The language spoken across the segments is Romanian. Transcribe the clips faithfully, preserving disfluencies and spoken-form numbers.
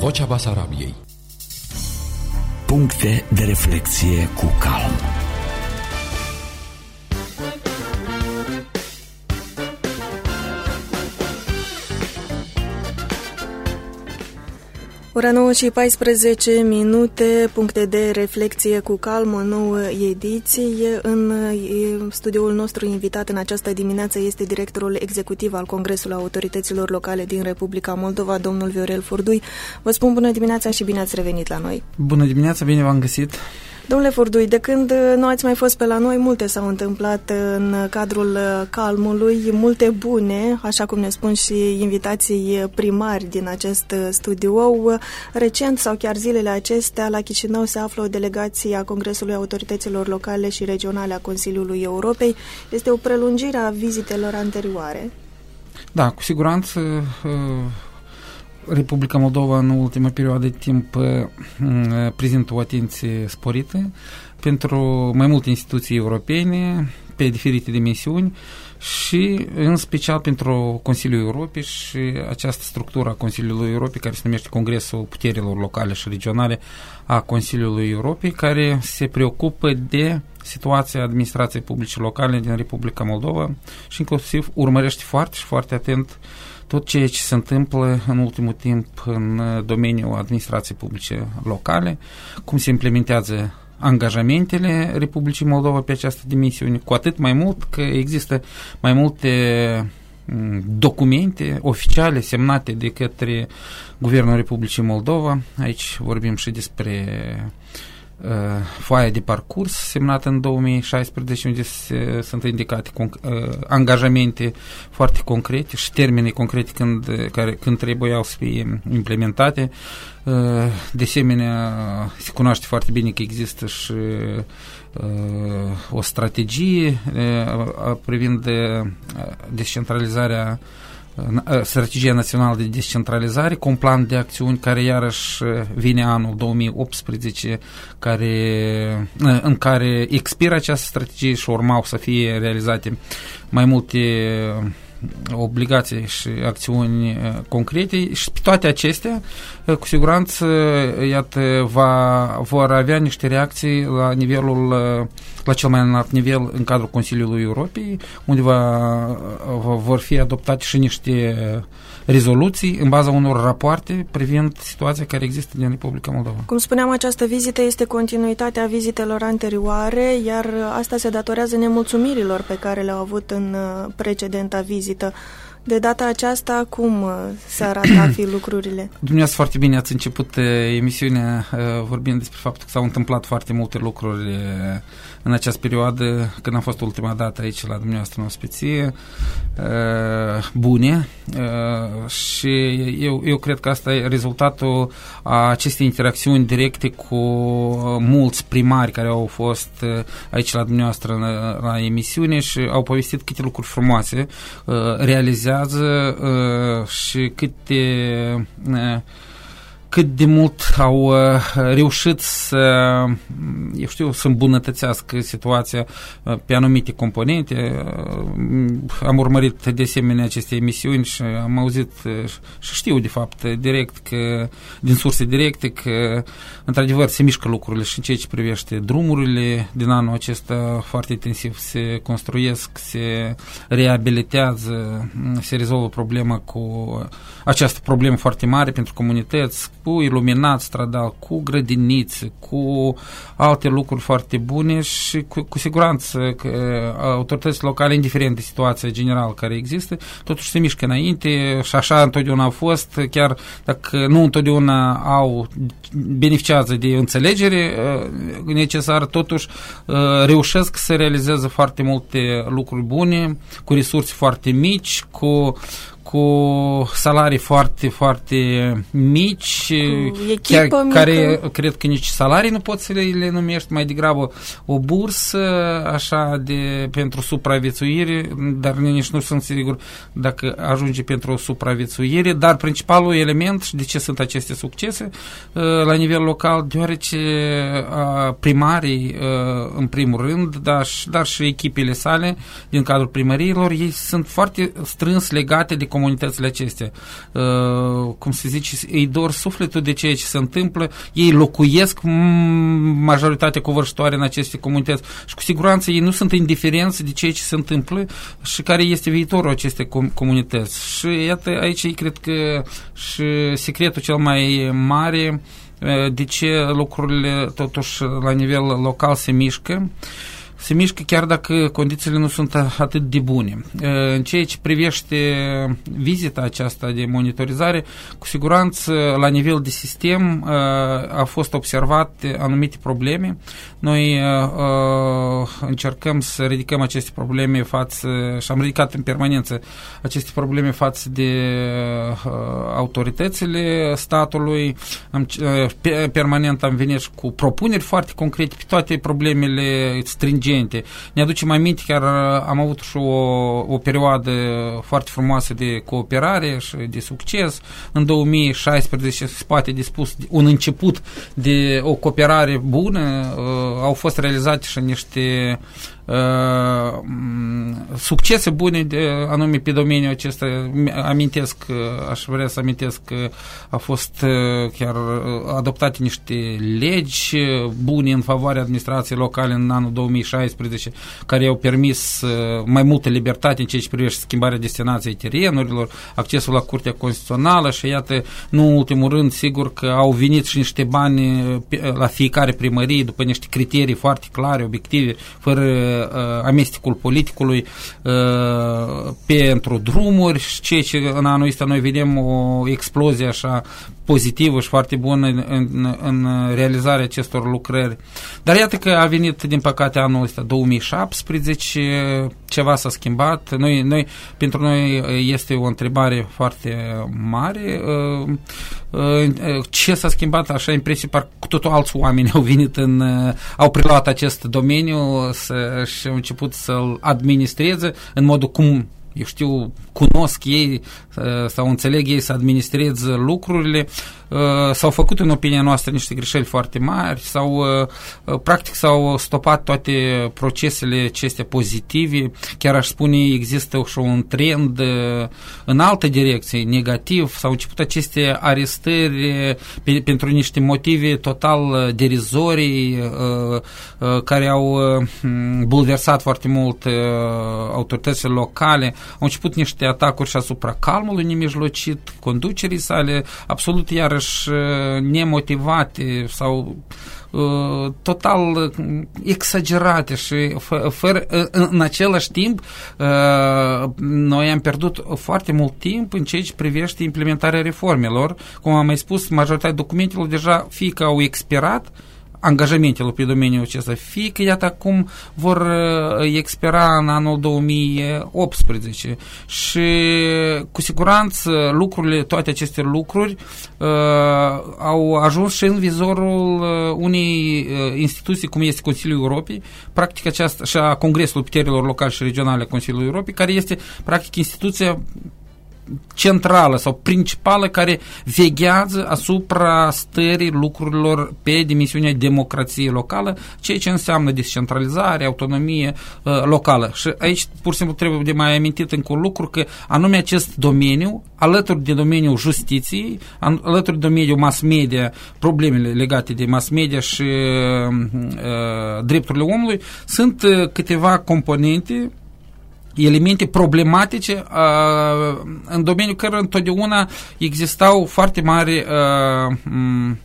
Vocea Basarabiei. Puncte de reflexie cu calm. Ora nouă și paisprezece minute, puncte de reflexie cu calm, o nouă ediție. În studioul nostru invitat în această dimineață este directorul executiv al Congresului Autorităților Locale din Republica Moldova, domnul Viorel Furdui. Vă spun bună dimineața și bine ați revenit la noi. Bună dimineața, bine v-am găsit. Domnule Furdui, de când nu ați mai fost pe la noi, multe s-au întâmplat în cadrul calmului, multe bune, așa cum ne spun și invitații primari din acest studio. Recent sau chiar zilele acestea, la Chișinău se află o delegație a Congresului Autorităților Locale și Regionale a Consiliului Europei. Este o prelungire a vizitelor anterioare. Da, cu siguranță Republica Moldova în ultima perioadă de timp prezintă o atenție sporită pentru mai multe instituții europene pe diferite dimensiuni și în special pentru Consiliul Europei și această structură a Consiliului Europei care se numește Congresul Puterilor Locale și Regionale a Consiliului Europei, care se preocupă de situația administrației publice locale din Republica Moldova și inclusiv urmărește foarte și foarte atent tot ceea ce se întâmplă în ultimul timp în domeniul administrației publice locale, cum se implementează angajamentele Republicii Moldova pe această dimensiune, cu atât mai mult că există mai multe documente oficiale semnate de către Guvernul Republicii Moldova. Aici vorbim și despre Uh, foaia de parcurs semnată în două mii șaisprezece, unde se, sunt indicate conc- uh, angajamente foarte concrete și termene concrete când, care, când trebuiau să fie implementate. Uh, de asemenea, se cunoaște foarte bine că există și uh, o strategie uh, privind uh, descentralizarea strategia națională de descentralizare, cu un plan de acțiuni care iarăși vine anul două mii optsprezece, care, în care expiră această strategie și urmau să fie realizate mai multe obligații și acțiuni concrete și pe toate acestea, cu siguranță, iată, va, vor avea niște reacții la nivelul, la cel mai înalt nivel în cadrul Consiliului Europei, unde va, vor fi adoptate și niște rezoluții în baza unor rapoarte privind situația care există din Republica Moldova. Cum spuneam, această vizită este continuitatea vizitelor anterioare, iar asta se datorează nemulțumirilor pe care le-au avut în precedenta vizită. De data aceasta, cum se arată a fi lucrurile? Dumneavoastră foarte bine ați început emisiunea vorbind despre faptul că s-au întâmplat foarte multe lucruri în această perioadă, când am fost ultima dată aici la dumneavoastră în ospiție, bune, și eu, eu cred că asta e rezultatul a acestei interacțiuni directe cu mulți primari care au fost aici la dumneavoastră la emisiune și au povestit câte lucruri frumoase realizează și câte cât de mult au uh, reușit să, eu știu, să îmbunătățească situația uh, pe anumite componente. Uh, am urmărit de asemenea aceste emisiuni și am auzit uh, și știu de fapt direct că, din surse directe, că într-adevăr se mișcă lucrurile și în ceea ce privește drumurile din anul acesta foarte intensiv se construiesc, se reabilitează, se rezolvă problema cu această problemă foarte mare pentru comunități, cu iluminat stradal, cu grădinițe, cu alte lucruri foarte bune și cu, cu siguranță că autoritățile locale, indiferent de situația generală care există, totuși se mișcă înainte și așa întotdeauna au fost, chiar dacă nu întotdeauna au beneficiază de înțelegere necesară, totuși reușesc să realizeze foarte multe lucruri bune, cu resurse foarte mici, cu cu salarii foarte, foarte mici, chiar, care cred că nici salarii nu poți să le, le numești, mai degrabă o bursă așa de, pentru supraviețuire, dar nici nu sunt sigur dacă ajunge pentru o supraviețuire, dar principalul element și de ce sunt aceste succese la nivel local, deoarece primarii în primul rând, dar, dar și echipele sale din cadrul primăriilor, ei sunt foarte strâns legate de comunitățile acestea. Uh, cum se zice, îi dor sufletul de ceea ce se întâmplă, ei locuiesc majoritatea covârșitoare în aceste comunități și cu siguranță ei nu sunt indiferenți de ceea ce se întâmplă și care este viitorul acestei com- comunități. Și iată, aici cred că și secretul cel mai mare de ce lucrurile totuși la nivel local se mișcă. Se mișcă chiar dacă condițiile nu sunt atât de bune. În ceea ce privește vizita aceasta de monitorizare, cu siguranță la nivel de sistem a fost observat anumite probleme. Noi încercăm să ridicăm aceste probleme față, și am ridicat în permanență aceste probleme față de autoritățile statului. Am, permanent am venit și cu propuneri foarte concrete pe toate problemele stringente. Ne aducem aminte, chiar am avut și o, o perioadă foarte frumoasă de cooperare și de succes. În două mii șaisprezece se poate de spus un început de o cooperare bună. Uh, au fost realizate și niște Uh, succese bune de, anume pe domeniul acesta. Amintesc, aș vrea să amintesc că a fost chiar adoptate niște legi bune în favoarea administrației locale în anul două mii șaisprezece, care au permis mai multă libertate în ceea ce privește schimbarea destinației terenurilor, accesul la Curtea Constituțională și iată, nu în ultimul rând, sigur că au venit și niște bani la fiecare primărie după niște criterii foarte clare, obiective, fără amestecul politicului uh, pentru drumuri și ceea ce în anul ăsta noi vedem o explozie așa pozitivă și foarte bună în, în, în realizarea acestor lucrări. Dar iată că a venit, din păcate, anul ăsta două mii șaptesprezece, ceva s-a schimbat. Noi, noi, pentru noi este o întrebare foarte mare. Ce s-a schimbat? Așa impresie, parcă cu totul alți oameni au venit în, au preluat acest domeniu să, și au început să-l administreze în modul cum eu știu, cunosc ei sau înțeleg ei să administreze lucrurile. S-au făcut în opinia noastră niște greșeli foarte mari sau practic s-au stopat toate procesele acestea pozitive. Chiar aș spune există și un trend în altă direcție, negativ. S-au început aceste arestări pe, pentru niște motive total derizorii care au bulversat foarte mult autoritățile locale. Au început niște atacuri și asupra calmului nemijlocit, conducerii sale, absolut iarăși nemotivate sau uh, total exagerate și fă, fără, în, în același timp uh, noi am pierdut foarte mult timp în ceea ce privește implementarea reformelor. Cum am mai spus, majoritatea documentelor deja fie că au expirat angajamentele pe domeniul acesta, fie că iată acum vor uh, expira în anul două mii optsprezece și cu siguranță lucrurile, toate aceste lucruri uh, au ajuns și în vizorul uh, unei uh, instituții cum este Consiliul Europei, practic aceasta și a Congresului Puterilor Locale și Regionale a Consiliului Europei, care este practic instituția centrală sau principală care veghează asupra stării lucrurilor pe dimensiunea democrației locală, ceea ce înseamnă descentralizare, autonomie uh, locală. Și aici pur și simplu trebuie de mai amintit încă un lucru, că anume acest domeniu, alături de domeniul justiției, alături de domeniul mass media, problemele legate de mass media și uh, drepturile omului, sunt uh, câteva componente, elemente problematice uh, în domeniul care întotdeauna existau foarte mari uh, m-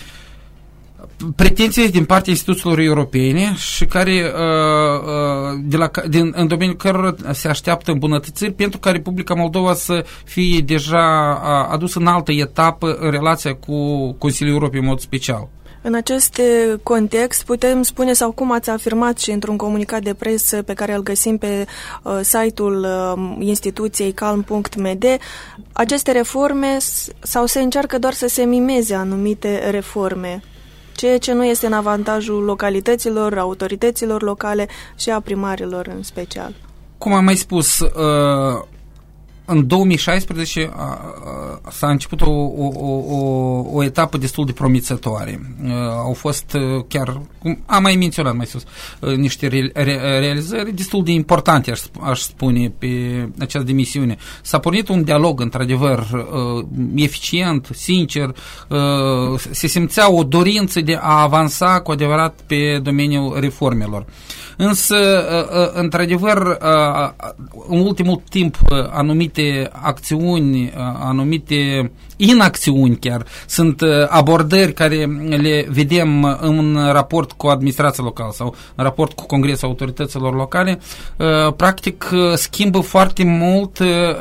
pretenții din partea instituțiilor europene și care uh, de la, din, în domeniul cărora se așteaptă îmbunătățiri pentru ca Republica Moldova să fie deja adusă în altă etapă în relația cu Consiliul Europei în mod special. În acest context putem spune, sau cum ați afirmat și într-un comunicat de presă pe care îl găsim pe uh, site-ul uh, instituției calm punct m d, aceste reforme sau se încearcă doar să se mimeze anumite reforme, ceea ce nu este în avantajul localităților, autorităților locale și a primarilor în special. Cum am mai spus, uh, în două mii șaisprezece a, a, s-a început o, o, o, o etapă destul de promițătoare. Au fost chiar, cum am mai menționat mai sus, niște re, re, realizări destul de importante, aș, aș spune, pe această demisiune. S-a pornit un dialog, într-adevăr, eficient, sincer, se simțea o dorință de a avansa cu adevărat pe domeniul reformelor. Însă, într-adevăr, în ultimul timp, anumite acțiuni, anumite inacțiuni chiar, sunt abordări care le vedem în raport cu administrația locală sau în raport cu Congresul Autorităților Locale, practic schimbă foarte mult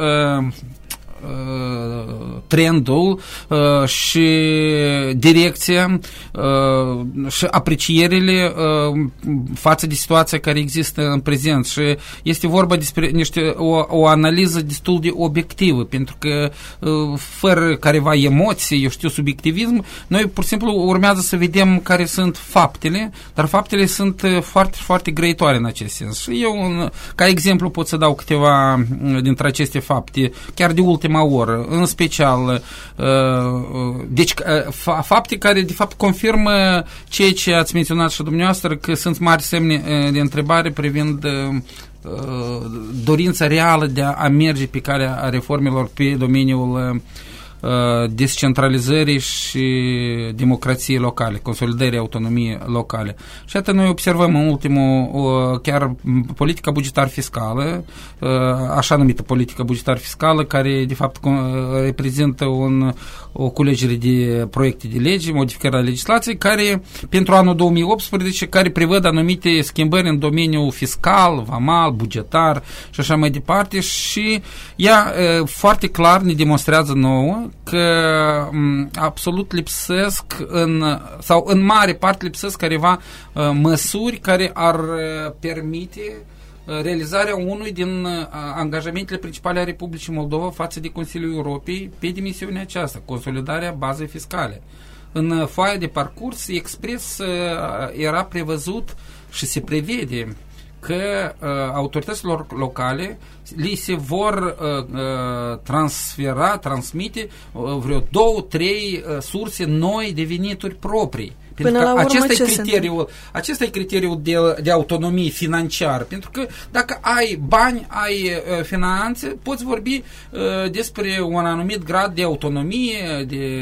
trendul uh, și direcția uh, și aprecierile uh, față de situația care există în prezent și este vorba despre niște, o, o analiză destul de obiectivă, pentru că uh, fără careva emoții, eu știu, subiectivism, noi pur și simplu urmează să vedem care sunt faptele, dar faptele sunt foarte, foarte grăitoare în acest sens. Și eu, ca exemplu, pot să dau câteva dintre aceste fapte, chiar de ultima oră, în special deci fapte care de fapt confirmă ceea ce ați menționat și dumneavoastră, că sunt mari semne de întrebare privind dorința reală de a merge pe calea reformelor pe domeniul descentralizării și democrației locale, consolidării autonomiei locale. Și atât noi observăm în ultimul chiar politica bugetar-fiscală, așa numită politică bugetar-fiscală, care de fapt reprezintă un, o culegere de proiecte de lege, modificarea legislației, care pentru anul două mii optsprezece, care prevăd anumite schimbări în domeniul fiscal, vamal, bugetar și așa mai departe, și ea foarte clar ne demonstrează nouă că m, absolut lipsesc în, sau în mare parte lipsesc careva uh, măsuri care ar uh, permite uh, realizarea unui din uh, angajamentele principale a Republicii Moldova față de Consiliul Europei pe dimensiunea aceasta, consolidarea bazei fiscale. În uh, foaia de parcurs expres uh, era prevăzut și se prevede că uh, autorităților locale li se vor uh, uh, transfera, transmite uh, vreo două, trei uh, surse noi de venituri proprii. Pentru că acesta e criteriul, acesta e criteriul de, de autonomie financiară. Pentru că dacă ai bani, ai uh, finanțe, poți vorbi uh, despre un anumit grad de autonomie, de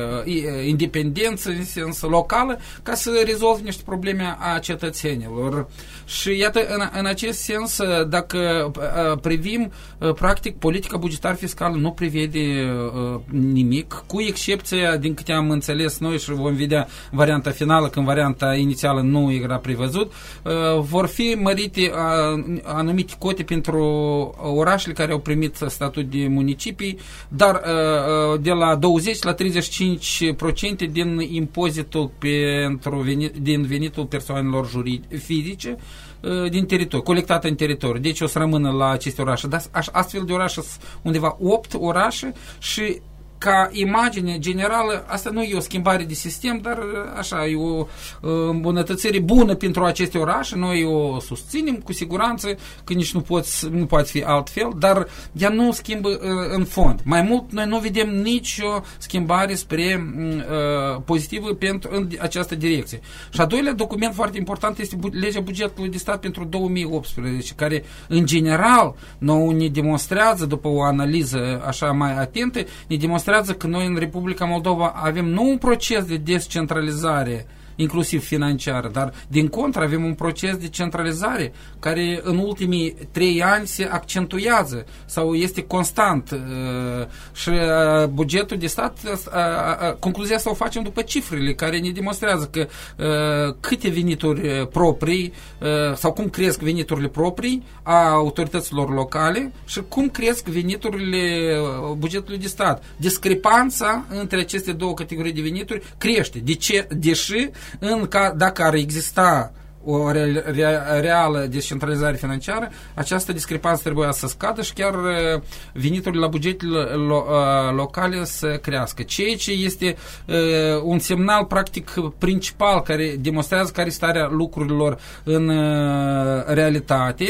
uh, independență în sens locală, ca să rezolvi niște probleme a cetățenilor. Și iată, în, în acest sens, dacă uh, privim, uh, practic, politica bugetar-fiscală nu prevede uh, nimic, cu excepția, din câte am înțeles noi și vom vedea varianta finală, când varianta inițială nu era prevăzut, uh, vor fi mărite uh, anumite cote pentru orașele care au primit statut de municipii, dar uh, de la douăzeci la treizeci și cinci la sută din impozitul pentru venit, din venitul persoanelor juridice, fizice, din teritoriu, colectată în teritoriu. Deci o să rămână la aceste orașe. Dar astfel de orașe sunt undeva opt orașe și ca imagine generală, asta nu e o schimbare de sistem, dar așa, e o îmbunătățire bună pentru aceste orașe, noi o susținem cu siguranță, că nici nu, poți, nu poate fi altfel, dar ea nu schimbă uh, în fond. Mai mult, noi nu vedem nicio schimbare spre uh, pozitivă pentru, în această direcție. Și a doilea document foarte important este legea bugetului de stat pentru două mii optsprezece, care, în general, nou ne demonstrează, după o analiză așa mai atentă, ne demonstrează că noi în Republica Moldova avem nu un proces de descentralizare inclusiv financiară, dar din contră avem un proces de centralizare care în ultimii trei ani se accentuează sau este constant uh, și uh, bugetul de stat, uh, uh, concluzia asta o facem după cifrele care ne demonstrează că uh, câte venituri proprii uh, sau cum cresc veniturile proprii a autorităților locale și cum cresc veniturile bugetului de stat. Discrepanța între aceste două categorii de venituri crește. De ce? Deși în ca, dacă ar exista o re, re, reală descentralizare financiară, această discrepanță trebuia să scadă și chiar veniturile la bugetele lo, locale să crească. Ceea ce este uh, un semnal practic principal care demonstrează care este starea lucrurilor în uh, realitate.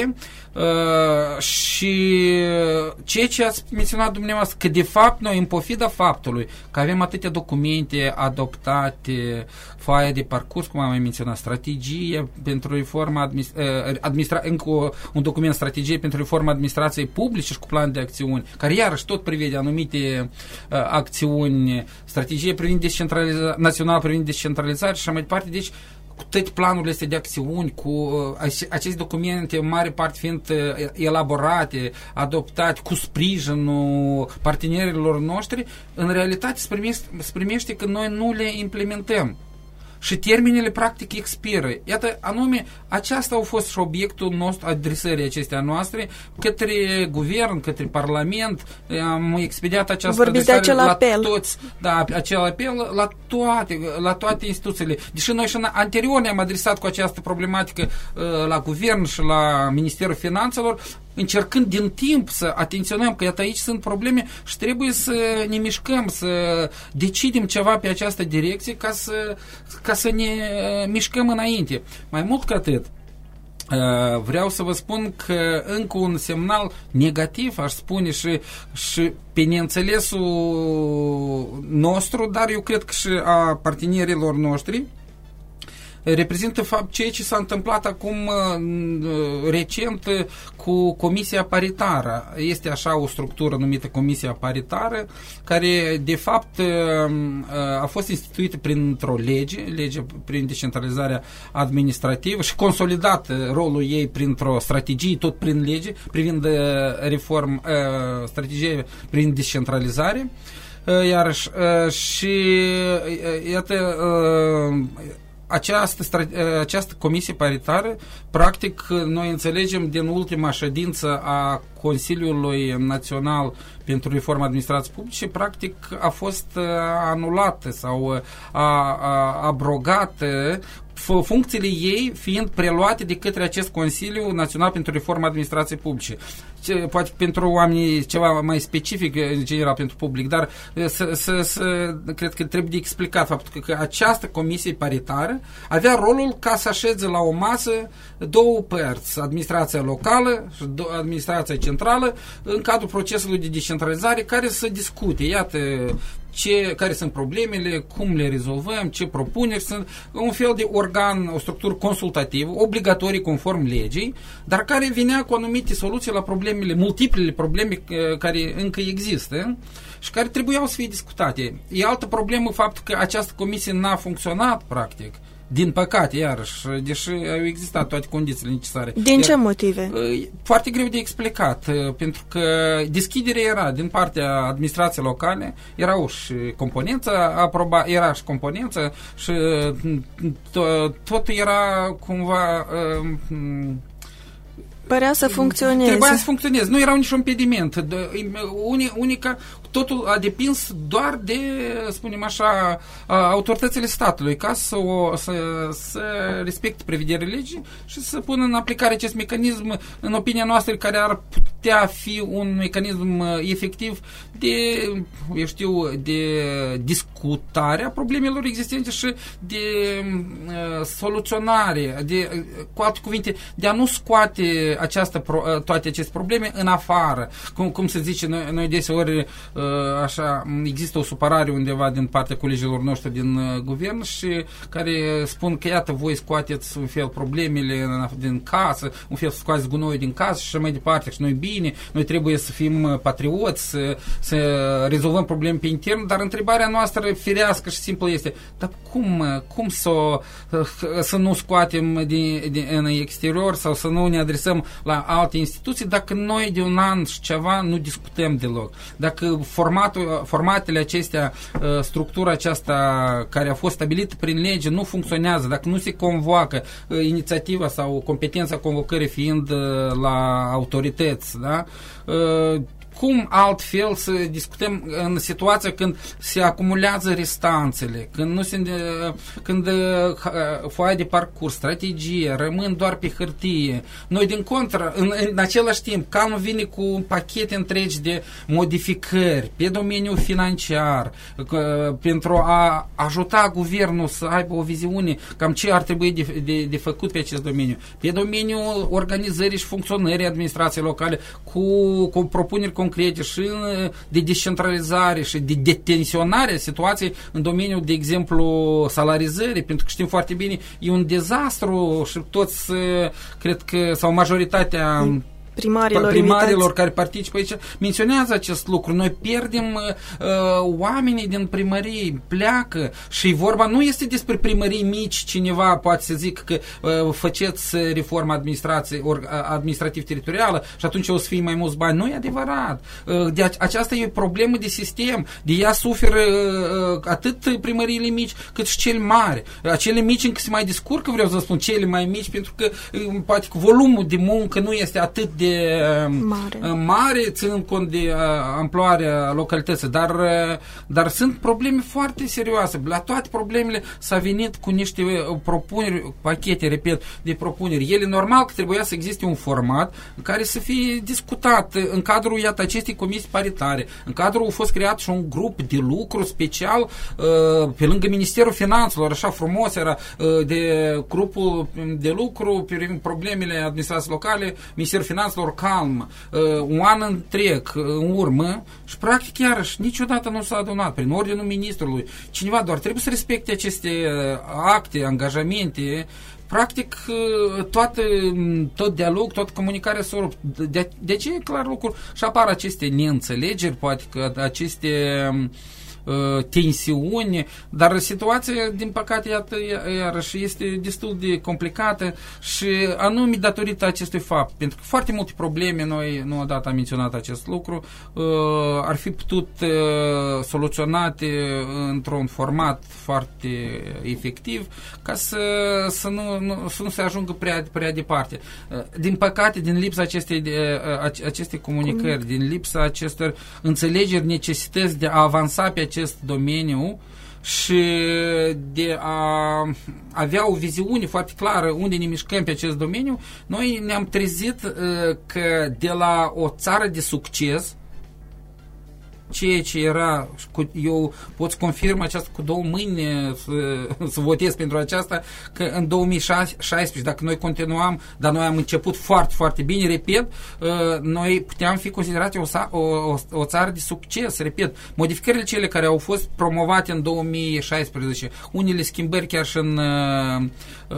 Uh, și ceea ce ați menționat dumneavoastră, că de fapt noi, în pofida faptului că avem atâtea documente adoptate, foaia de parcurs, cum am mai menționat, strategie pentru reforma administra- administra- încă o, un document, strategie pentru reforma administrației publice și cu plan de acțiuni, care iarăși tot prevede anumite uh, acțiuni, strategie privind descentralizare, național privind descentralizare și așa mai departe. Deci cu toate planurile astea de acțiuni, cu uh, aceste documente, în mare parte fiind uh, elaborate, adoptate, cu sprijinul partenerilor noștri, în realitate se primește, se primește că noi nu le implementăm. Și termenele practic expiră. Iată, anume, aceasta a fost și obiectul nostru, adresării acestea noastre către guvern, către parlament. Am expediat această adresare la apel. toți, da, acel apel la toate, la toate instituțiile. Deși noi și în anterior ne-am adresat cu această problematică uh, la guvern și la Ministerul Finanțelor, încercând din timp să atenționăm că iată aici sunt probleme și trebuie să ne mișcăm, să decidem ceva pe această direcție ca să, ca să ne mișcăm înainte. Mai mult ca atât, vreau să vă spun că încă un semnal negativ, aș spune, și, și pe neînțelesul nostru, dar eu cred că și a partenerilor noștri, reprezintă fapt ceea ce s-a întâmplat acum recent cu Comisia Paritară. Este așa o structură numită Comisia Paritară, care de fapt a fost instituită printr-o lege, lege prin descentralizarea administrativă și consolidat rolul ei printr-o strategie, tot prin lege, privind reform, strategie prin descentralizare. Iarăși, și iată, Această, această comisie paritară, practic, noi înțelegem din ultima ședință a Consiliului Național pentru Reforma Administrației Publice, practic a fost anulată sau a, a, abrogată, funcțiile ei fiind preluate de către acest Consiliu Național pentru Reforma Administrației Publice. Poate pentru oamenii ceva mai specific, în general pentru public, dar să, să, să, cred că trebuie de explicat faptul că, că această comisie paritară avea rolul ca să așeze la o masă două părți, administrația locală și administrația centrală, în cadrul procesului de descentralizare, care să discute, iată, ce, care sunt problemele, cum le rezolvăm, ce propuneri sunt, un fel de organ, o structură consultativă, obligatorie conform legii, dar care vinea cu anumite soluții la problemele, multiplele probleme care încă există și care trebuiau să fie discutate. E altă problemă faptul că această comisie n-a funcționat, practic. Din păcate, iarăși, deși au existat toate condițiile necesare. Din Iar, ce motive? Foarte greu de explicat, pentru că deschiderea era din partea administrației locale, erau și componența, aproba, era și componența și totul era cumva... Părea să funcționeze. Trebuia să funcționeze. Nu era niciun impediment. Unica, totul a depins doar de, spunem așa, autoritățile statului ca să, o, să, să respecte prevederile legii și să pună în aplicare acest mecanism, în opinia noastră, care ar putea fi un mecanism efectiv de, eu știu, de discutare a problemelor existente și de uh, soluționare, de, cu alte cuvinte, de a nu scoate această, toate aceste probleme în afară. Cum, cum se zice, noi, noi deseori așa, există o supărare undeva din partea colegilor noștri din guvern și care spun că iată, voi scoateți un fel problemele din casă, un fel scoateți gunoiul din casă și așa mai departe și noi bine, noi trebuie să fim patrioți, să, să rezolvăm probleme pe intern, dar întrebarea noastră firească și simplă este, dar cum, cum să, să nu scoatem din, din, în exterior sau să nu ne adresăm la alte instituții dacă noi de un an și ceva nu discutăm deloc. Dacă formatul, formatele acestea, structura aceasta care a fost stabilită prin lege nu funcționează, dacă nu se convoacă inițiativa sau competența convocării fiind la autorități, da? cum altfel să discutăm în situația când se acumulează restanțele, când nu se, când foaia de parcurs, strategie, rămân doar pe hârtie. Noi, din contră, în, în același timp, Calmul vine cu pachete întregi de modificări pe domeniul financiar, că, pentru a ajuta guvernul să aibă o viziune cam ce ar trebui de, de, de făcut pe acest domeniu. Pe domeniul organizării și funcționării administrației locale cu, cu propuneri concrete și de descentralizare și de detenționare a situației în domeniul, de exemplu, salarizării, pentru că știm foarte bine, e un dezastru și toți, cred că, sau majoritatea primarilor, primarilor care participă aici menționează acest lucru. Noi pierdem uh, oamenii din primării, pleacă și vorba nu este despre primării mici, cineva poate să zic că uh, faceți reforma administrației administrativ-teritorială și atunci o să fie mai mulți bani. Nu e adevărat. Uh, de aceasta e o problemă de sistem. De ea suferă uh, atât primăriile mici cât și cele mari. Acele mici încă se mai descurcă, vreau să spun, cele mai mici, pentru că uh, poate că volumul de muncă nu este atât de mare, mare ținând cont de uh, amploarea localității, dar, uh, dar sunt probleme foarte serioase. La toate problemele s-a venit cu niște uh, propuneri, pachete, repet, de propuneri. Ele normal că trebuia să existe un format în care să fie discutat în cadrul, iată, acestei comisii paritare. În cadrul a fost creat și un grup de lucru special uh, pe lângă Ministerul Finanțelor, așa frumos era, uh, de grupul de lucru pe problemele administrației locale, Ministerul Finanțelor, Calm, uh, un an întreg uh, în urmă și practic iarăși niciodată nu s-a adunat prin ordinul ministrului. Cineva doar trebuie să respecte aceste uh, acte, angajamente. Practic uh, toată, tot dialog, toată comunicarea s-a rupt. De, de ce e clar lucru? Și apar aceste neînțelegeri, poate că aceste tensiuni, dar situația, din păcate, iată, iarăși este destul de complicată și anume datorită acestui fapt, pentru că foarte multe probleme, noi nu odată am menționat acest lucru, ar fi putut soluționate într-un format foarte efectiv ca să, să, nu, nu, să nu se ajungă prea, prea departe. Din păcate, din lipsa acestei, acestei comunicări, din lipsa acestor înțelegeri, necesități de a avansa pe acest domeniu și de a avea o viziune foarte clară unde ne mișcăm pe acest domeniu, noi ne-am trezit uh, că de la o țară de succes, ceea ce era, eu pot confirma aceasta cu două mâini să, să votez pentru aceasta, că în două mii șaisprezece, dacă noi continuam, dar noi am început foarte, foarte bine, repet, noi puteam fi considerate o, o, o țară de succes, repet, modificările cele care au fost promovate în două mii șaisprezece, unele schimbări chiar și în uh,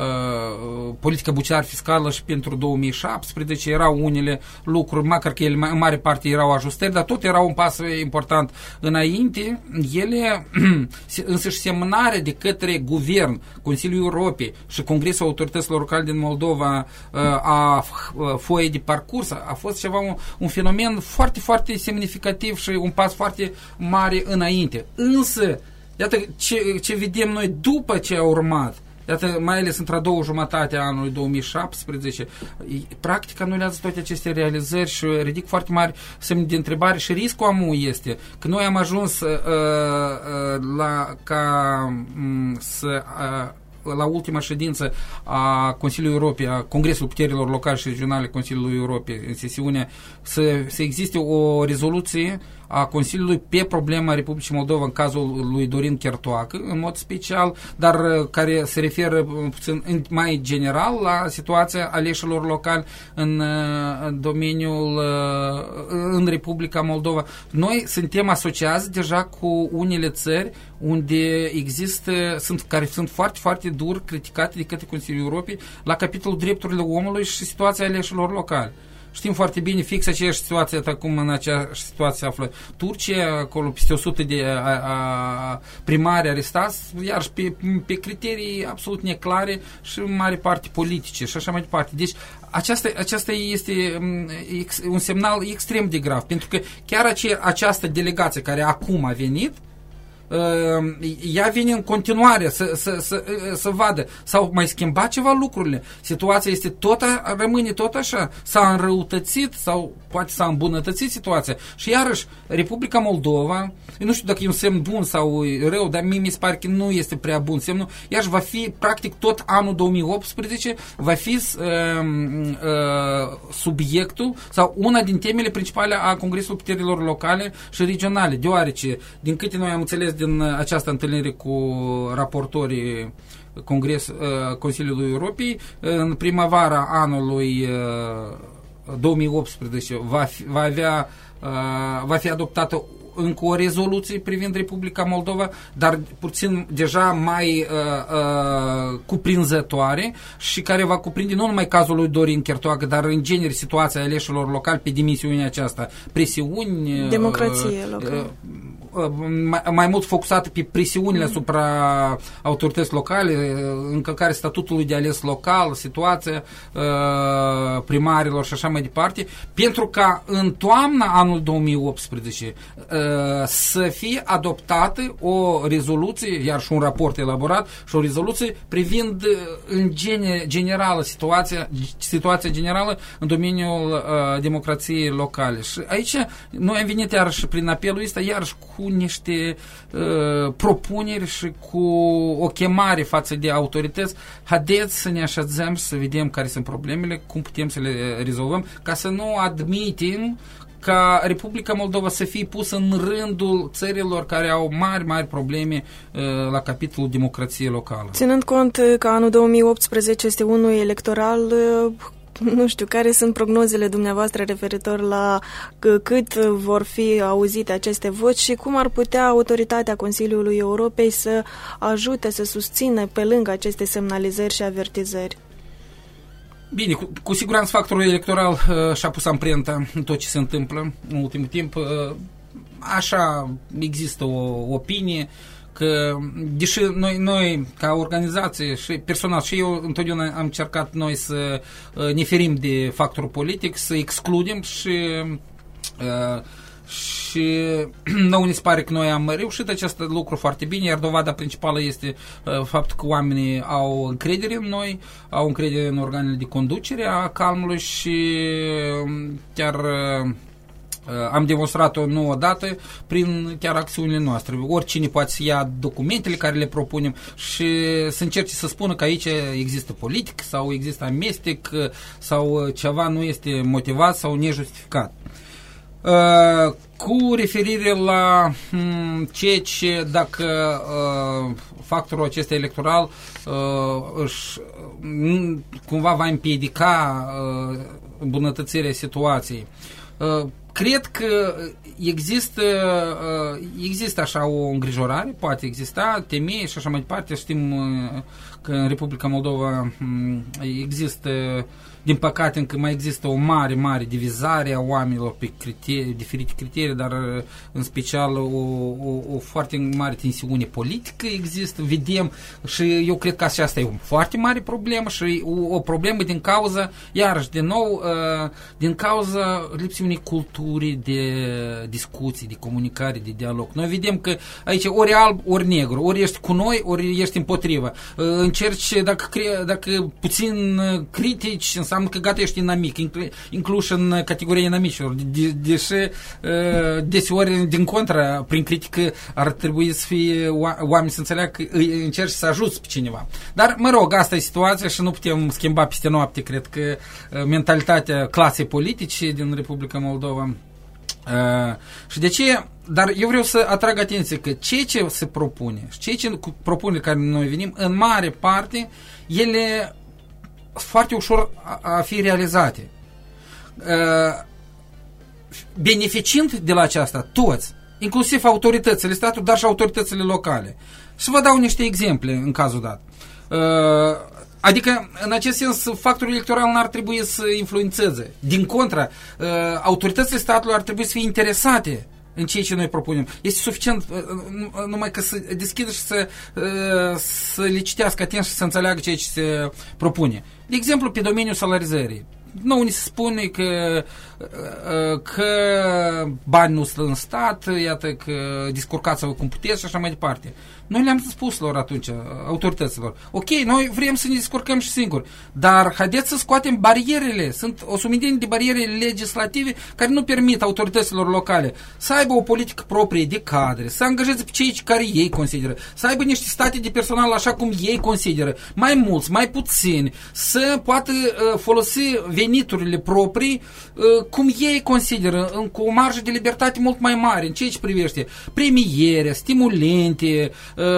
politica bugetar fiscală și pentru două mii șaptesprezece, erau unele lucruri, măcar că ele în mare parte erau ajustări, dar tot era un pas important înainte, ele însăși semnare de către Guvern, Consiliul Europei și Congresul Autorităților Locale din Moldova a foii de parcurs a fost ceva, un, un fenomen foarte, foarte semnificativ și un pas foarte mare înainte. Însă, iată ce, ce vedem noi după ce a urmat, iată, mai ales într-a doua jumătate a anului două mii șaptesprezece, practic anulează toate aceste realizări și ridic foarte mari semne de întrebare și riscul amu este că noi am ajuns uh, uh, la ca um, să uh, la ultima ședință a Consiliului Europei, a Congresul Puterilor Locale și Regionale Consiliului Europei, în sesiunea, să, să existe o rezoluție a Consiliului pe problema Republicii Moldova în cazul lui Dorin Chertoacă, în mod special, dar care se referă puțin mai general la situația aleșilor locali în, în domeniul, în Republica Moldova. Noi suntem asociați deja cu unele țări unde există, sunt, care sunt foarte, foarte dur criticate de către Consiliul Europei la capitolul drepturile omului și situația aleșilor locali. Știm foarte bine, fix aceeași situație, acum în aceeași situație află Turcia, acolo peste o sută de a, a, primari arestați, iar pe, pe criterii absolut neclare și în mare parte politice și așa mai departe. Deci aceasta, aceasta este un semnal extrem de grav, pentru că chiar ace, această delegație care acum a venit, ea vine în continuare să, să, să, să vadă, s-au mai schimbat ceva lucrurile, situația este tot, rămâne tot așa, s-a înrăutățit sau poate s-a îmbunătățit situația și iarăși Republica Moldova, eu nu știu dacă e un semn bun sau rău, dar mie mi se pare că nu este prea bun semnul, iarăși va fi practic tot anul două mii optsprezece va fi uh, uh, subiectul sau una din temele principale a Congresului Puterilor Locale și Regionale, deoarece, din câte noi am înțeles din această întâlnire cu raportorii Congres, uh, Consiliului Europei, în primăvara anului uh, două mii optsprezece va fi, va avea uh, va fi adoptată încă o rezoluție privind Republica Moldova, dar puțin deja mai uh, uh, cuprinzătoare și care va cuprinde nu numai cazul lui Dorin Chertoacă, dar în genere situația aleșilor locali pe dimensiunea aceasta. Presiuni... Democrație uh, locală. Uh, mai, mai mult focusată pe presiunile mm. asupra autorități locale, încălcarea statutului de ales local, situația uh, primarilor și așa mai departe, pentru ca în toamna anul două mii optsprezece uh, să fie adoptată o rezoluție, iar și un raport elaborat și o rezoluție privind în gene, generală situația, situația generală în domeniul uh, democrației locale. Și aici noi am venit iarăși prin apelul ăsta, iarăși cu niște uh, propuneri și cu o chemare față de autorități. Haideți să ne așezăm să vedem care sunt problemele, cum putem să le rezolvăm, ca să nu admitem ca Republica Moldova să fie pusă în rândul țărilor care au mari, mari probleme uh, la capitolul democrație locală. Ținând cont că anul două mii optsprezece este unul electoral, uh, nu știu, care sunt prognozele dumneavoastră referitor la cât vor fi auzite aceste voci și cum ar putea autoritatea Consiliului Europei să ajute, să susțină pe lângă aceste semnalizări și avertizări? Bine, cu, cu siguranță factorul electoral uh, și-a pus amprenta în tot ce se întâmplă în ultimul timp. Uh, așa există o opinie că, deși noi, noi ca organizație și personal și eu întotdeauna am încercat noi să uh, ne ferim de factorul politic, să excludem și uh, și nouă ne se pare că noi am reușit acest lucru foarte bine, iar dovada principală este uh, faptul că oamenii au încredere în noi, au încredere în organele de conducere a Calmului și uh, chiar uh, am demonstrat-o nu odată prin chiar acțiunile noastre. Oricine poate să ia documentele care le propunem și să încerce să spună că aici există politic sau există amestec sau ceva nu este motivat sau nejustificat. Uh, cu referire la um, ceea ce dacă uh, factorul acesta electoral uh, își, um, cumva va împiedica uh, îmbunătățirea situației. Uh, cred că există, uh, există așa o îngrijorare, poate exista temei și așa mai departe. Știm uh, că în Republica Moldova um, există, din păcate, încă mai există o mare, mare divizare a oamenilor pe criterii, diferite criterii, dar în special o, o, o foarte mare tensiune politică există, vedem, și eu cred că aceasta e o foarte mare problemă și o, o problemă din cauza, iarăși, din nou, din cauza lipsii unei culturi de discuții, de comunicare, de dialog. Noi vedem că aici ori alb, ori negru, ori ești cu noi, ori ești împotrivă. Încerci, dacă, dacă puțin critici, înseamnă că gata, ești inamic, inclus în categoria inamicilor, de, deși deseori, din contra, prin critică ar trebui să fie oameni să înțeleagă că încerci să ajuți pe cineva. Dar, mă rog, asta e situația și nu putem schimba peste noapte, cred că, mentalitatea clasei politice din Republica Moldova. Uh, și de ce, dar eu vreau să atrag atenție că ceea ce se propune și ceea ce propune care noi venim, în mare parte, ele foarte ușor a, a fi realizate. Uh, beneficiind de la aceasta toți, inclusiv autoritățile statului, dar și autoritățile locale. Și vă dau niște exemple în cazul dat. Uh, Adică, în acest sens, factorul electoral n-ar trebui să influențeze. Din contră, autoritățile statului ar trebui să fie interesate în ceea ce noi propunem. Este suficient numai că să deschidă și să, să le citească atent și să înțeleagă ceea ce se propune. De exemplu, pe domeniul salarizării. nouă ni se spune că, că bani nu sunt în stat, iată că descurcați-vă cum puteți și așa mai departe. Noi le-am spus lor atunci, autorităților, ok, noi vrem să ne descurcăm și singuri, dar haideți să scoatem barierele. Sunt o sumedenie de bariere legislative care nu permit autorităților locale să aibă o politică proprie de cadre, să angajeze pe cei care ei consideră, să aibă niște state de personal așa cum ei consideră, mai mulți, mai puțini, să poată uh, folosi veniturile proprii uh, cum ei consideră, în, cu o marjă de libertate mult mai mare în ceea ce privește premiere, stimulente,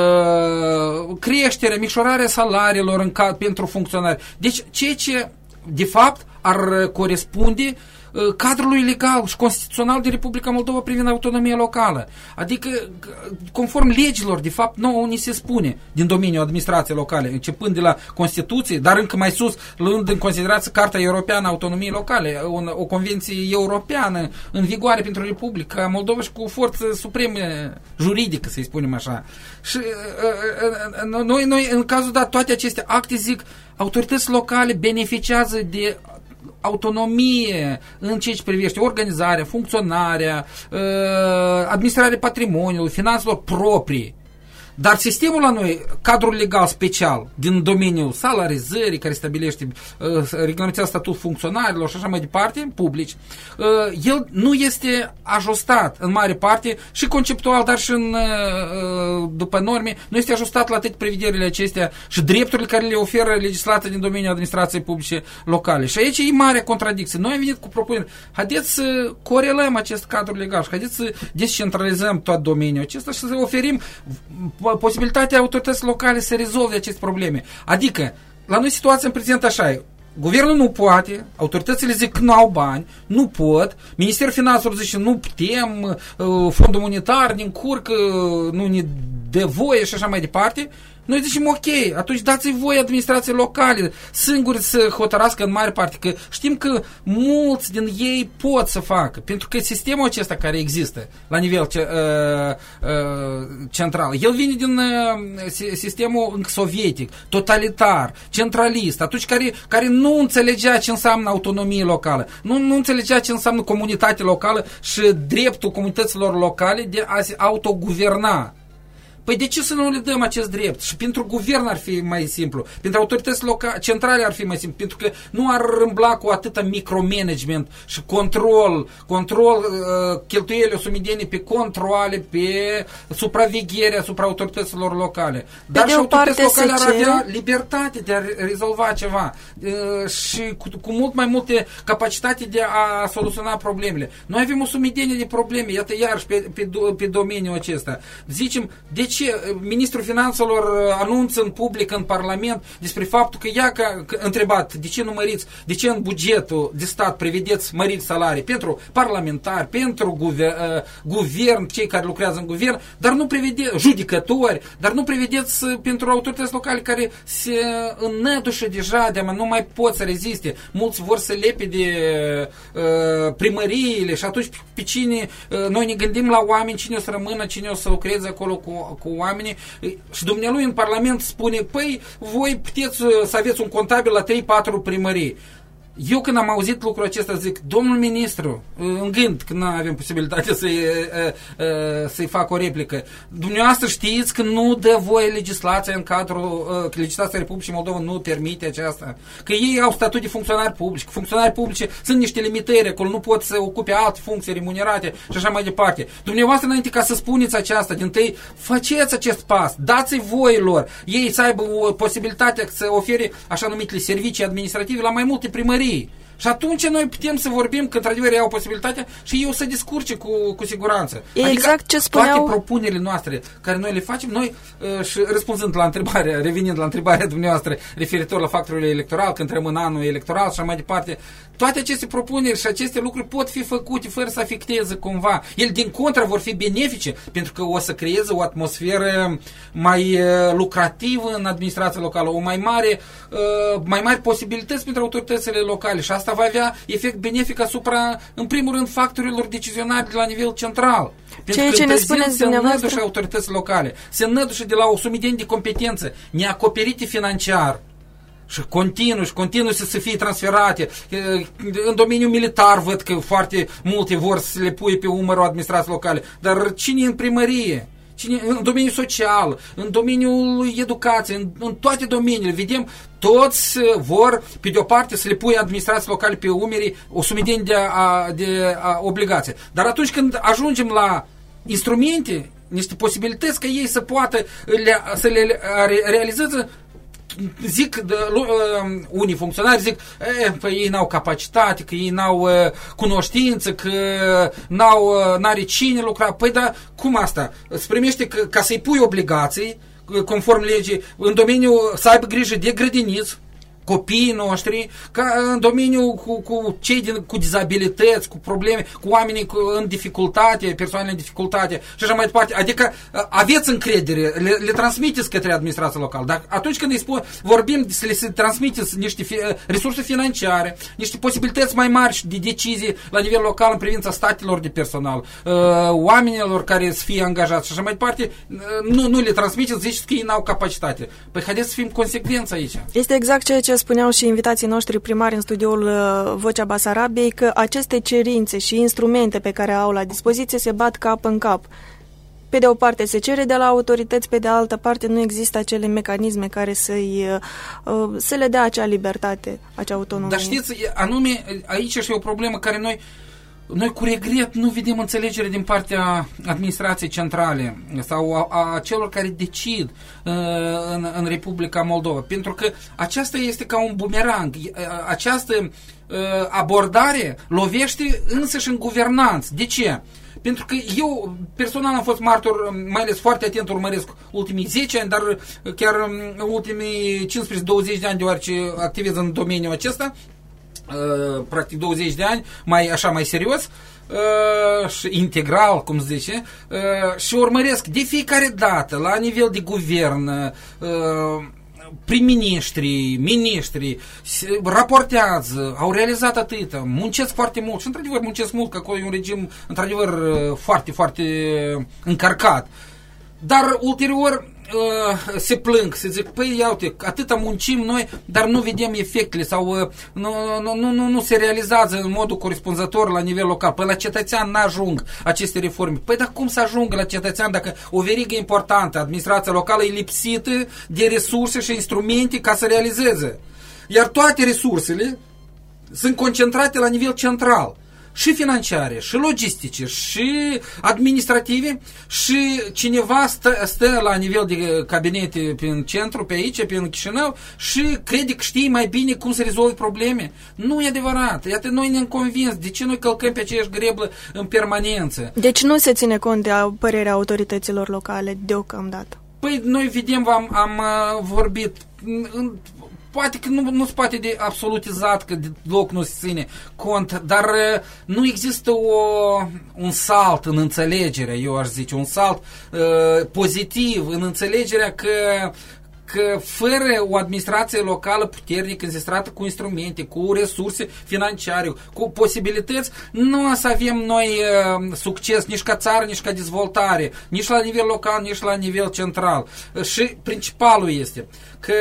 uh, creșterea, micșorarea salariilor în ca, pentru funcționari. Deci ceea ce de fapt ar corespunde cadrului legal și constituțional de Republica Moldova privind autonomia locală. Adică, conform legilor, de fapt, nouă ni se spune din domeniul administrației locale, începând de la Constituție, dar încă mai sus, luând în considerație Carta Europeană a Autonomiei Locale, o, o convenție europeană în vigoare pentru Republica Moldova și cu forță supremă juridică, să-i spunem așa. Și noi, noi, în cazul dat, toate aceste acte, zic, autorități locale beneficiază de autonomie în ceea ce privește organizarea, funcționarea, administrarea patrimoniului, finanțelor proprii. Dar sistemul la noi, cadrul legal special din domeniul salarizării, care stabilește, uh, reglementează statutul funcționarilor și așa mai departe, publici, uh, el nu este ajustat în mare parte și conceptual, dar și în, uh, după norme, nu este ajustat la toate prevederile acestea și drepturile care le oferă legislația din domeniul administrației publice locale. Și aici e mare contradicție. Noi am venit cu propuneri. Haideți să corelăm acest cadru legal și haideți să descentralizăm tot domeniul acesta și să oferim posibilitatea autorităților locale să rezolve aceste probleme. Adică, la noi situația în prezent așa e. Guvernul nu poate, autoritățile zic că nu au bani, nu pot, Ministerul Finanțelor zice nu putem, Fondul Monetar ne încurcă, nu ne dă voie și așa mai departe. Noi zicem ok, atunci dați-i voie administrației locale singuri să hotărască în mare parte, că știm că mulți din ei pot să facă, pentru că sistemul acesta care există la nivel ce, uh, uh, central, el vine din uh, sistemul sovietic, totalitar, centralist, atunci care, care nu înțelegea ce înseamnă autonomie locală, nu, nu înțelegea ce înseamnă comunitate locală și dreptul comunităților locale de a se autoguverna. Păi de ce să nu le dăm acest drept? Și pentru guvern ar fi mai simplu, pentru autorități locale, centrale ar fi mai simplu, pentru că nu ar râmbla cu atâta micromanagement și control, control, uh, cheltuielile sumedenie pe controle, pe supraveghere asupra autorităților locale. Dar și autorități locale ar avea libertate de a rezolva ceva uh, și cu, cu mult mai multe capacitate de a soluționa problemele. Noi avem o sumedenie de probleme, iată iarăși pe, pe, pe domeniul acesta. Zicem, de ce Ministrul Finanțelor anunță în public, în Parlament, despre faptul că ea că, că, întrebat, de ce nu măriți, de ce în bugetul de stat prevedeți măriți salarii pentru parlamentari, pentru guver, uh, guvern, cei care lucrează în guvern, dar nu prevede judecători, dar nu prevedeți pentru autorități locale care se înnădușă deja, de nu mai pot să reziste. Mulți vor să lepe de uh, primăriile și atunci pe cine, uh, noi ne gândim la oameni, cine o să rămână, cine o să lucreze acolo cu cu oamenii și dumnealui în Parlament spune, păi voi puteți să aveți un contabil la trei patru primării. Eu când am auzit lucrul acesta zic, domnul ministru, în gând, când nu avem posibilitatea să-i, să-i fac o replică, dumneavoastră știți că nu dă voie legislația în cadrul, legislația Republicii Moldova nu permite aceasta, că ei au statut de funcționari publici, că funcționari publici sunt niște limitări, acolo nu pot să ocupe alte funcții remunerate și așa mai departe. Dumneavoastră, înainte ca să spuneți aceasta, dintâi faceți acest pas, dați-i voie lor, ei să aibă o posibilitate să ofere așa numitele servicii administrative la mai multe primării. Și atunci noi putem să vorbim că într-adevăr au posibilitatea și eu să discurce cu, cu siguranță. E exact adică ce spuneau... toate propunerile noastre care noi le facem, noi uh, și răspunzând la întrebarea, revenind la întrebarea dumneavoastră referitor la factorul electoral, când rămân anul electoral și așa mai departe, toate aceste propuneri și aceste lucruri pot fi făcute fără să afecteze cumva. Ele din contră vor fi benefice pentru că o să creeze o atmosferă mai uh, lucrativă în administrația locală, o mai mare, uh, mai mari posibilități pentru autoritățile locale și asta va avea efect benefic asupra, în primul rând, factorilor decizionali de la nivel central. Pentru Ceea că ce în ne prezent se dumneavoastră... înnădușă autorități locale, se înnădușă de la o sumedenie de competențe neacoperite financiar și continuu, și continuu să, să fie transferate. În domeniul militar văd că foarte multe vor să le pui pe umărul administrației locale, dar cine în primărie? Cine, în domeniul social, în domeniul educației, în, în toate domeniile, vedem, toți vor, pe de o parte, să le pui administrații locale pe umerii o sumedenie de, a, de a, obligații. Dar atunci când ajungem la instrumente, niște posibilități ca ei să poată le, să le realizeze, zic, de, uh, unii funcționari zic, eh, păi ei n-au capacitate, că ei n-au uh, cunoștință, că n-au, uh, n-are cine lucra. Păi da, cum asta? Îți primește că, ca să-i pui obligații, conform legii, în domeniul să aibă grijă de grădiniți, copiii noștri, ca în domeniul cu, cu cei din, cu dizabilități, cu probleme, cu oamenii cu, în dificultate, persoanele în dificultate și așa mai departe. Adică aveți încredere, le, le transmiteți către administrația locală. Dar atunci când îi spun, vorbim să le se transmiteți niște fi, resurse financiare, niște posibilități mai mari de decizii la nivel local în privința statelor de personal, oamenilor care să fie angajați și așa mai departe, nu, nu le transmiteți, ziceți că ei n-au capacitate. Păi haideți să fim consecvenți aici. Este exact ceea ce spuneau și invitații noștri primari în studioul Vocea Basarabiei, că aceste cerințe și instrumente pe care au la dispoziție se bat cap în cap. Pe de o parte se cere de la autorități, pe de altă parte nu există acele mecanisme care să-i, să le dea acea libertate, acea autonomie. Dar știți, anume, aici și e o problemă care noi Noi cu regret nu vedem înțelegere din partea administrației centrale sau a, a celor care decid uh, în, în Republica Moldova. Pentru că aceasta este ca un bumerang. Această uh, abordare lovește însăși în guvernanți. De ce? Pentru că eu personal am fost martor, mai ales foarte atent urmăresc ultimii zece ani, dar chiar ultimii cincisprezece douăzeci de ani, deoarece activez în domeniul acesta, Uh, practic douăzeci de ani, mai așa mai serios uh, și integral, cum se zice, uh, și urmăresc de fiecare dată la nivel de guvern, uh, prim-ministrii, ministrii raportează, au realizat atâta, muncesc foarte mult și într-adevăr muncesc mult, că acolo e un regim într-adevăr foarte, foarte încărcat. Dar ulterior uh, se plâng, se zic, păi ia uite, atâta muncim noi, dar nu vedem efectele sau uh, nu, nu, nu, nu se realizează în modul corespunzător la nivel local. Păi la cetățean n-ajung aceste reforme. Păi dar cum să ajungă la cetățean dacă o verigă importantă, administrația locală, e lipsită de resurse și instrumente ca să realizeze? Iar toate resursele sunt concentrate la nivel central. Și financiare, și logistice, și administrative, și cineva stă, stă la nivel de cabinete prin centru, pe aici, pe în Chișinău, și crede că știe mai bine cum să rezolve probleme. Nu e adevărat. Iată, noi ne-am convins. De ce noi călcăm pe aceeași greblă în permanență? Deci nu se ține cont de părerea autorităților locale deocamdată. Păi noi vedem, am, am vorbit în, poate că nu, nu se poate de absolutizat, că deloc nu se ține cont, dar nu există o, un salt în înțelegere, eu aș zice, un salt uh, pozitiv în înțelegerea că că fără o administrație locală puternică, înzestrată cu instrumente, cu resurse financiare, cu posibilități, nu o să avem noi uh, succes nici ca țară, nici ca dezvoltare, nici la nivel local, nici la nivel central. Și principalul este că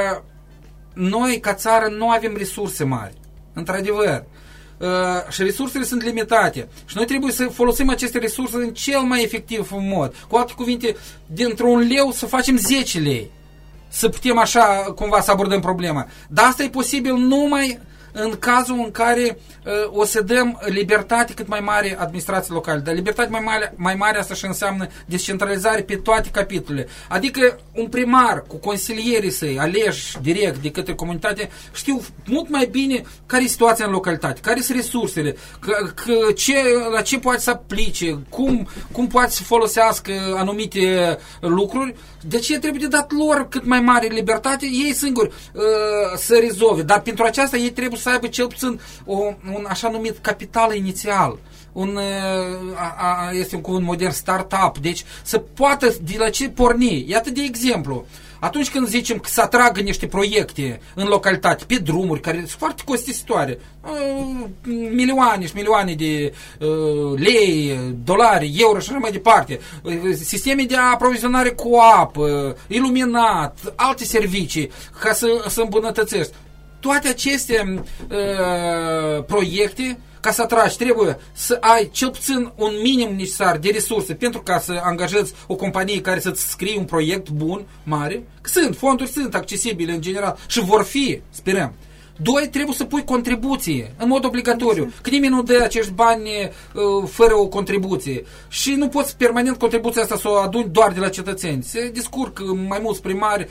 noi, ca țară, nu avem resurse mari. Într-adevăr. Uh, și resursele sunt limitate. Și noi trebuie să folosim aceste resurse în cel mai efectiv mod. Cu alte cuvinte, dintr-un leu să facem zece lei. Să putem așa, cumva, să abordăm problema. Dar asta e posibil numai în cazul în care uh, o să dăm libertate cât mai mare administrației locale. Dar libertate mai mare, mai mare asta și înseamnă descentralizare pe toate capitolele. Adică un primar cu consilierii săi, aleși direct de către comunitate, știu mult mai bine care e situația în localitate, care sunt resursele, că, că ce, la ce poate să aplice, cum, cum poate să folosească anumite lucruri. De ce trebuie de dat lor cât mai mare libertate, ei singuri uh, să rezolve. Dar pentru aceasta ei trebuie să aibă cel puțin o, un așa numit capital inițial. Un, a, a, este un cuvânt modern, start-up. Deci să poată de la ce porni. Iată de exemplu, atunci când zicem că să atragă niște proiecte în localitate, pe drumuri, care sunt foarte costisitoare, uh, milioane și milioane de uh, lei, dolari, euro și așa mai departe, uh, sisteme de aprovizionare cu apă, iluminat, alte servicii, ca să, să îmbunătățești. Toate aceste uh, proiecte, ca să atragi, trebuie să ai cel puțin un minim necesar de resurse pentru ca să angajezi o companie care să-ți scrie un proiect bun, mare. Sunt, fonduri sunt accesibile în general și vor fi, sperăm. Doi, trebuie să pui contribuție în mod obligatoriu. Că nimeni nu dă acești bani uh, fără o contribuție. Și nu poți permanent contribuția asta să o aduni doar de la cetățeni. Se descurcă mai mulți primari,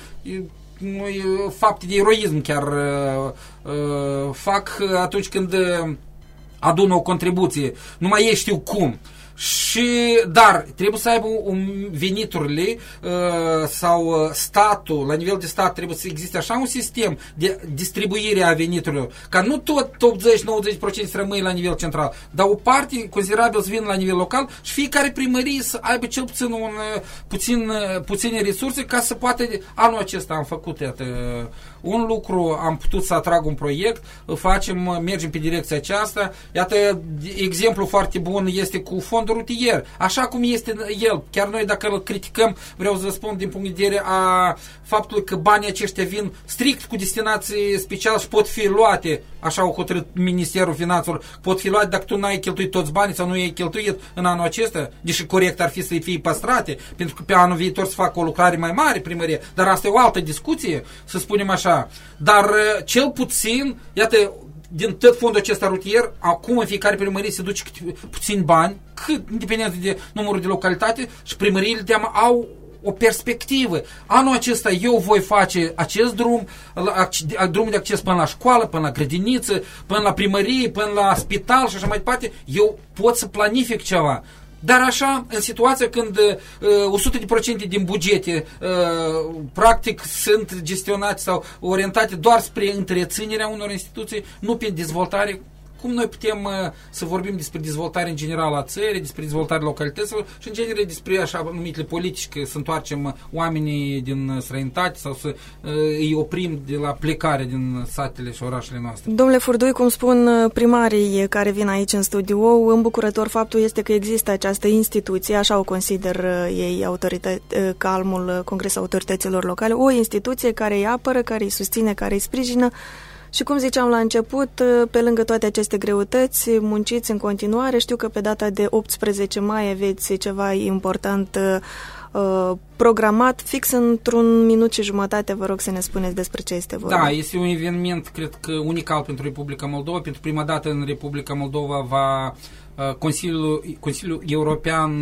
fapte de eroism chiar uh, uh, fac atunci când uh, adună o contribuție. Nu mai ei știu cum. Și, dar trebuie să aibă un veniturile uh, sau statul, la nivel de stat trebuie să existe așa un sistem de distribuire a veniturilor, ca nu tot optzeci-nouăzeci la sută să rămâie la nivel central, dar o parte considerabilă să vină la nivel local și fiecare primărie să aibă cel puțin un, puțin, puține resurse ca să poate, anul acesta am făcut iată, un lucru, am putut să atrag un proiect, facem, mergem pe direcția aceasta, iată, exemplu foarte bun este cu fondul rutier, așa cum este el, chiar noi dacă îl criticăm, vreau să vă spun din punct de vedere a faptului că banii aceștia vin strict cu destinații speciale și pot fi luate, așa au hotărât Ministerul Finanțelor, pot fi luate dacă tu n-ai cheltuit toți banii sau nu i-ai cheltuit în anul acesta, deși corect ar fi să fie păstrate, pentru că pe anul viitor să facă o lucrare mai mare primărie, dar asta e o altă discuție, să spunem așa. Dar cel puțin, iată, din tot fondul acesta rutier, acum în fiecare primărie se duce puțin bani, cât independent de numărul de localitate, și primăriile de au o perspectivă. Anul acesta eu voi face acest drum, drumul de acces până la școală, până la grădiniță, până la primărie, până la spital și așa mai departe. Eu pot să planific ceva. Dar așa, în situația când uh, o sută la sută din bugete uh, practic sunt gestionate sau orientate doar spre întreținerea unor instituții, nu pe dezvoltare, cum noi putem uh, să vorbim despre dezvoltare în general a țării, despre dezvoltare localităților și în general despre așa numitele politici, că să întoarcem oamenii din străinătate sau să uh, îi oprim de la plecare din satele și orașele noastre. Domnule Furdui, cum spun primarii care vin aici în studio, îmbucurător faptul este că există această instituție, așa o consider ei, autoritate, calmul Congresul Autorităților Locale, o instituție care îi apără, care îi susține, care îi sprijină. Și cum ziceam la început, pe lângă toate aceste greutăți, munciți în continuare. Știu că pe data de optsprezece mai aveți ceva important uh, programat. Fix într-un minut și jumătate, vă rog să ne spuneți despre ce este vorba. Da, este un eveniment, cred că unical pentru Republica Moldova. Pentru prima dată în Republica Moldova va Consiliul, Consiliul European,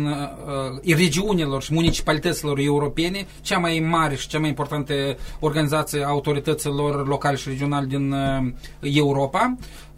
regiunilor și municipalităților europene, cea mai mare și cea mai importantă organizație a autorităților locale și regionale din Europa,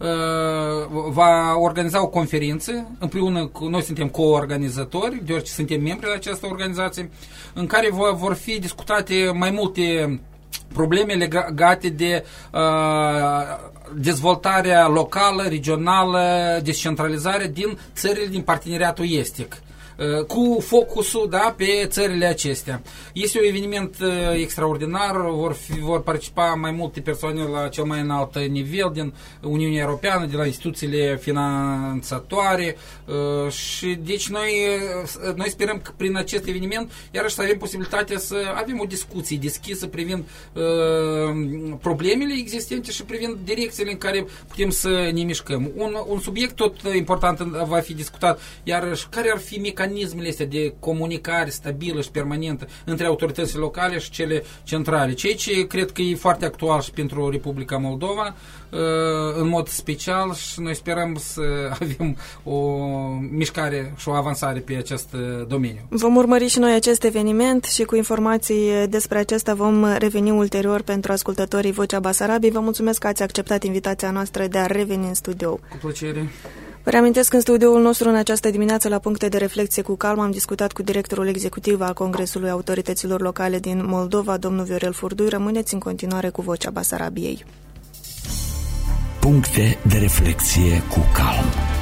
va organiza o conferință, împreună cu noi suntem co-organizatori, deoarece suntem membri la această organizație, în care vor fi discutate mai multe probleme legate de uh, dezvoltarea locală, regională, descentralizare din țările din parteneriatul estic, cu focusul, da, pe țările acestea. Este un eveniment uh, extraordinar, vor, fi, vor participa mai multe persoane la cel mai înalt nivel din Uniunea Europeană, de la instituțiile finanțatoare uh, și deci noi, uh, noi sperăm că prin acest eveniment iarăși să avem posibilitatea să avem o discuție deschisă privind uh, problemele existente și privind direcțiile în care putem să ne mișcăm. Un, un subiect tot important va fi discutat, iar care ar fi mecanismele astea de comunicare stabilă și permanentă între autoritățile locale și cele centrale. Ceea ce cred că e foarte actual și pentru Republica Moldova, în mod special, și noi sperăm să avem o mișcare și o avansare pe acest domeniu. Vom urmări și noi acest eveniment și cu informații despre acesta vom reveni ulterior pentru ascultătorii Vocea Basarabiei. Vă mulțumesc că ați acceptat invitația noastră de a reveni în studio. Cu plăcere. Vă reamintesc că în studioul nostru în această dimineață la Puncte de Reflexie cu Calm am discutat cu directorul executiv al Congresului Autorităților Locale din Moldova, domnul Viorel Furdui. Rămâneți în continuare cu Vocea Basarabiei. Puncte de Reflexie cu Calm.